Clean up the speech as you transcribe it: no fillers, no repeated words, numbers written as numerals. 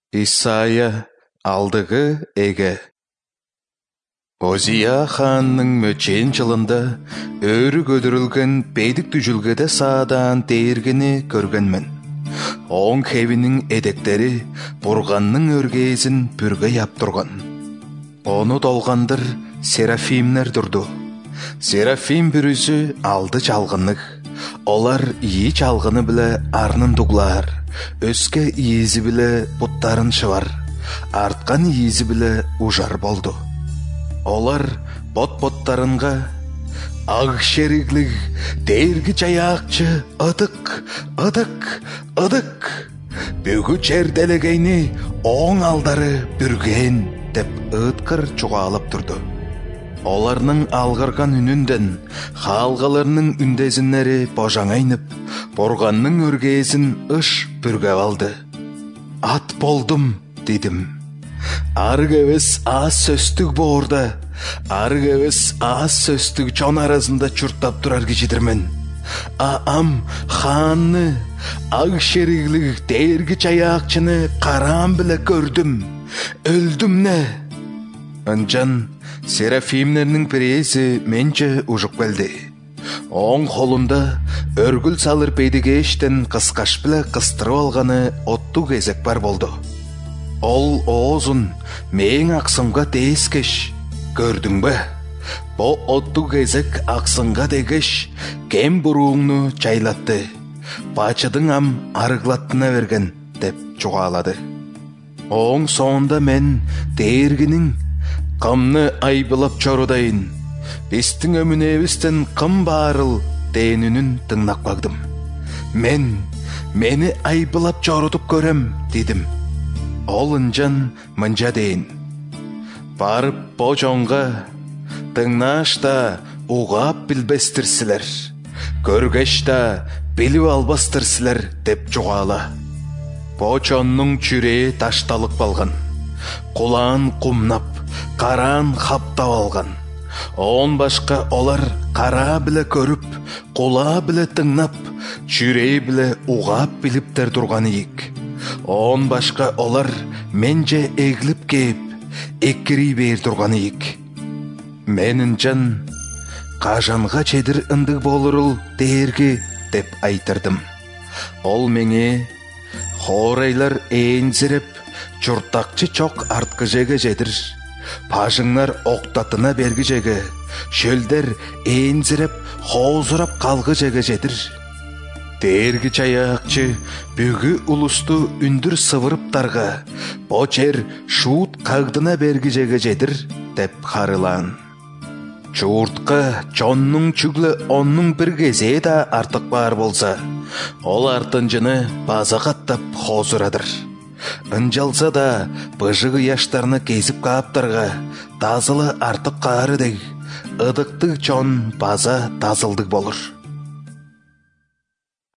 Исайя алдығы эге. Озия ханның мөчен жылында өрі көдірілген бейдік түжілгеді саадан тергіні көргенмен. Оң хевінің эдектері бұрғанның өргейзін бүрге яптырған. Оны долғандыр серафимнер тұрды. Серафим бүрізі алды жалғынық. Олар ие жалғыны білі арнын дуглар. Өске иезі білі бұттарын шывар. Артқан иезі білі ұжар болды. Олар бот-боттарынға ақ шериглік дергі жаяқчы ыдық. Бүгі черделегейні оң алдары бүрген деп ұтқыр чуғалып тұрды. Оларның алғырған үнінден халғаларының үндезінлері божаңайнып, борғанның өргейсін ұш бүргәп алды. Ат болдым, дедім. Аргевес аз сөстік боғырда, аргевес аз сөстік жон арасында чұрттап тұрар кешедірмен. Аам ханны, ақ шериглік дергі чаяқчыны қарам білі көрдім. Өлдім не? Анжан серафимнерінің перейесі менче ұжық келді. Оң қолында өргіл салыр пейдіге ештен қысқаш білі қыстырып алғаны отту кезек бар болды. Ол оозын мейін ақсынға дейіскеш, көрдің бі? Бұ отту кезек ақсынға дегеш, кем бұруыңны чайлатты. Бачыдың ам арғылаттына берген деп чуғалады. Оң соңында мен дергінің қымны айбылап чорудайын. Бестің өміневістен қым барыл дейінінің тыңнақ багдым. Мені айбылап чорудып көрем, дедім. Ол үнжан мұнжа дейін. Барып божонға тыңнашта уғап білбестірсілер. Көргешта біліп албастырсілер деп жуғала. Божонның чүрее ташталық балған. Құлан құмнап, қаран қаптап алған. Он башқа олар қара білі көріп, құла білі тыңнап, чүрей білі уғап біліптер тұрған ек. Он башқа олар менже егіліп кеп, еккірей бер тұрған ек. Менің жан қажанға чедір ындық болырыл дергі деп айтырдым. Ол мене хорайлар әйінзіріп, чұртақчы чоқ артқы жеге жедір. Пажыңнар оқтатына бергі жегі, шөлдер әйінзіріп, хоузырап қалғы жегі жедір. Дергі чаяқчы бүгі ұлысты үндір сывырып тарға, бочер шуыт қағдына бергі жегі жедір деп қарылан. Чуыртқа чонның чүглі онның бір кезе да артық бар болса, ол артын жыны база қаттап хозырадыр. Үнжалса да бұжығы яштарны кезіп қаптарға тазылы артық қары дег, ыдықтық чон база тазылдық болыр.